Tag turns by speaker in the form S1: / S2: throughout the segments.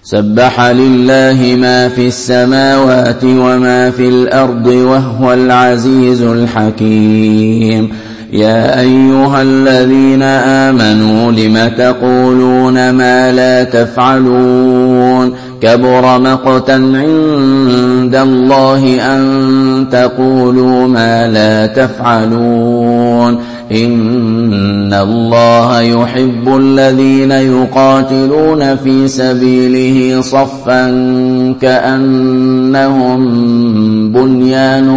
S1: سبح لله ما في السماوات وما في الأرض وهو العزيز الحكيم. يا أيها الذين آمنوا لم تقولون ما لا تفعلون كبر مقتا عند الله أن تقولوا ما لا تفعلون إن الله يحب الذين يقاتلون في سبيله صفا كأنهم بنيان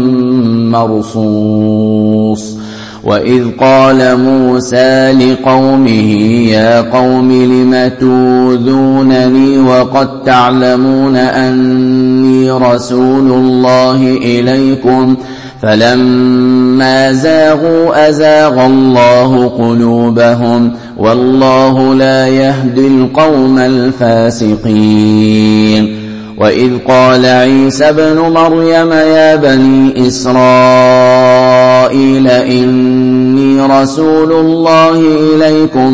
S1: مرصوص. وإذ قال موسى لقومه يا قوم لم تؤذونني وقد تعلمون أني رسول الله إليكم فلما زاغوا أزاغ الله قلوبهم والله لا يهدي القوم الفاسقين. وإذ قال عيسى ابن مريم يا بني إسرائيل إني رسول الله إليكم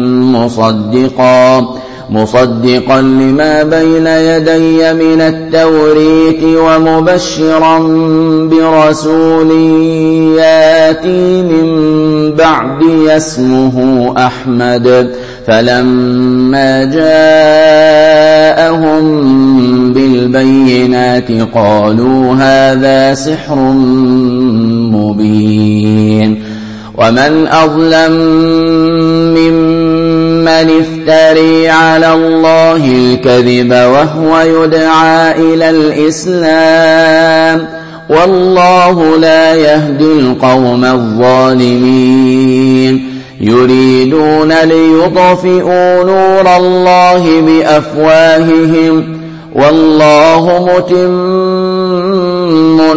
S1: مصدقا لما بين يدي من التوريت ومبشرا برسول ياتي من بعدي اسمه أحمد. فلما جاءهم بالبينات قالوا هذا سحر مبين. ومن أظلم ممن افتري على الله الكذب وهو يدعى إلى الإسلام والله لا يهدي القوم الظالمين. يريدون ليطفئوا نور الله بأفواههم والله متم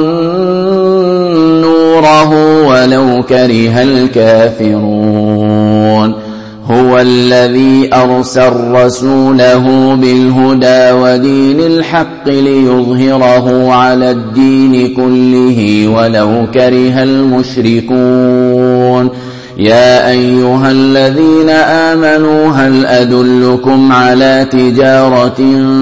S1: نوره ولو كره الكافرون. هو الذي أرسل رسوله بالهدى ودين الحق ليظهره على الدين كله ولو كره المشركون. يا أيها الذين آمنوا هل أدلكم على تجارة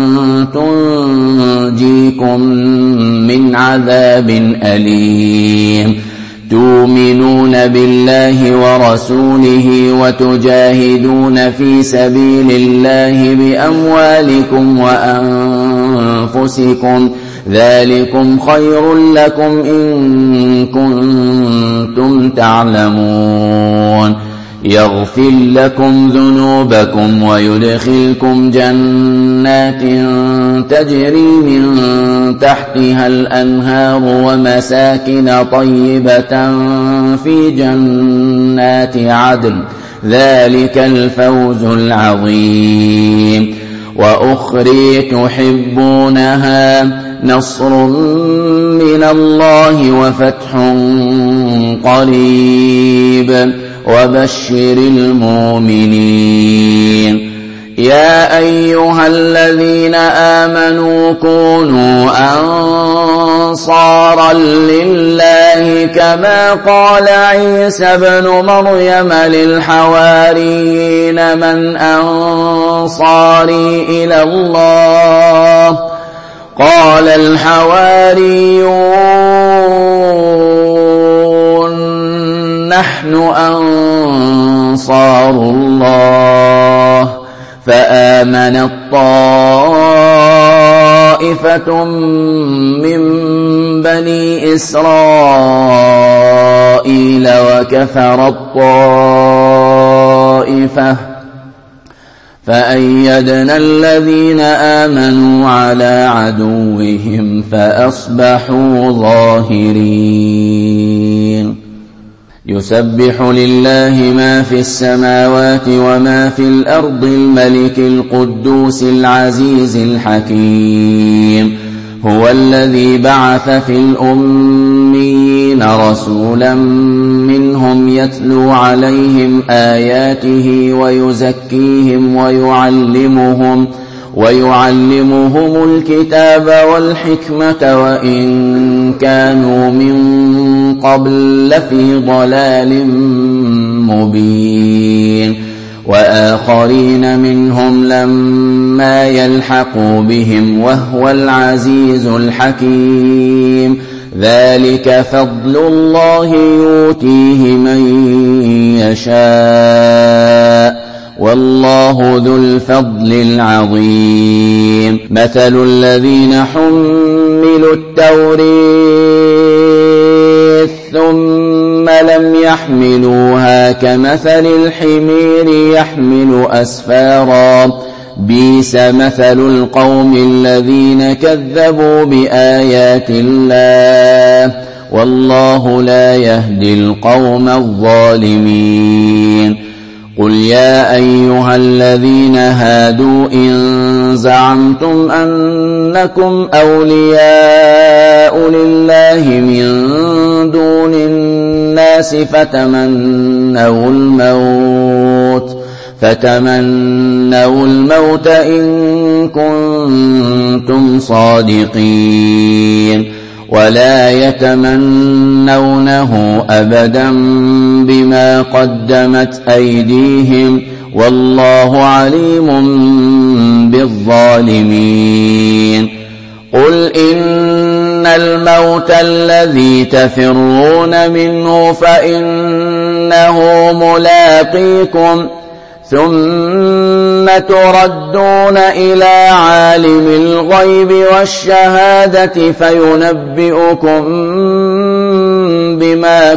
S1: تنجيكم من عذاب أليم تؤمنون بالله ورسوله وتجاهدون في سبيل الله بأموالكم وأنفسكم ذلكم خير لكم إن كنتم تعلمون. يغفر لكم ذنوبكم ويدخلكم جنات تجري من تحتها الأنهار ومساكن طيبة في جنات عدن ذلك الفوز العظيم. وأخرى تحبونها نصر من الله وفتح قريب وبشر المؤمنين. يا أيها الذين آمنوا كونوا أنصارا لله كما قال عيسى ابن مريم للحواريين من أنصاري إلى الله قال الحواريون نحن أنصار الله. فآمنت طائفة من بني إسرائيل وكفرت طائفة فأيدنا الذين آمنوا على عدوهم فأصبحوا ظاهرين. يسبح لله ما في السماوات وما في الأرض الملك القدوس العزيز الحكيم. هو الذي بعث في الأميين رسولا منهم يتلو عليهم آياته ويزكيهم ويعلمهم الكتاب والحكمة وإن كانوا من قبل لفي ضلال مبين. وآخرين منهم لما يلحقوا بهم وهو العزيز الحكيم ذلك فضل الله يؤتيه من يشاء والله ذو الفضل العظيم مثل الذين حملوا التوراة ثم لم يحملوها كمثل الحمير يحمل أسفارا بئس مثل القوم الذين كذبوا بآيات الله والله لا يهدي القوم الظالمين قل يا أيها الذين هادوا إن زعمتم أنكم أولياء لله من دون الناس فتمنوا الموت إن كنتم صادقين ولا يتمنونه أبدا بما قدمت أيديهم والله عليم بالظالمين قل إن الموت الذي تفرون منه فإنه ملاقيكم ثم تردون إلى عالم الغيب والشهادة فينبئكم بما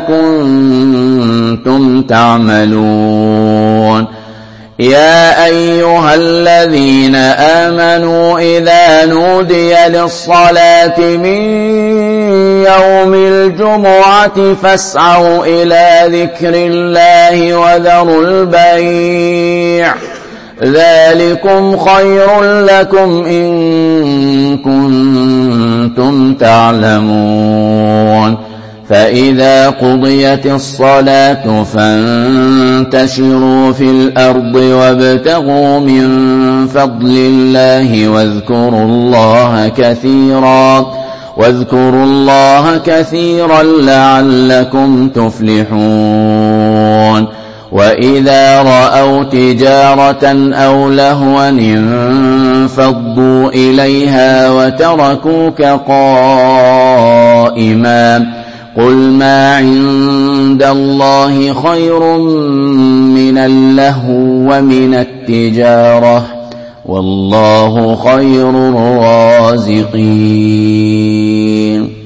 S1: كنتم تعملون يا أيها الذين آمنوا إذا نودي للصلاة من يوم الجمعة فاسعوا إلى ذكر الله وذروا البيع ذلكم خير لكم إن كنتم تعلمون فإذا قضيت الصلاة فانتشروا في الأرض وابتغوا من فضل الله واذكروا الله كثيرا لعلكم تفلحون وإذا رأوا تجارة أو لهوا انفضوا إليها وتركوك قائما قل ما عند الله خير من اللهو ومن التجارة والله خير الرازقين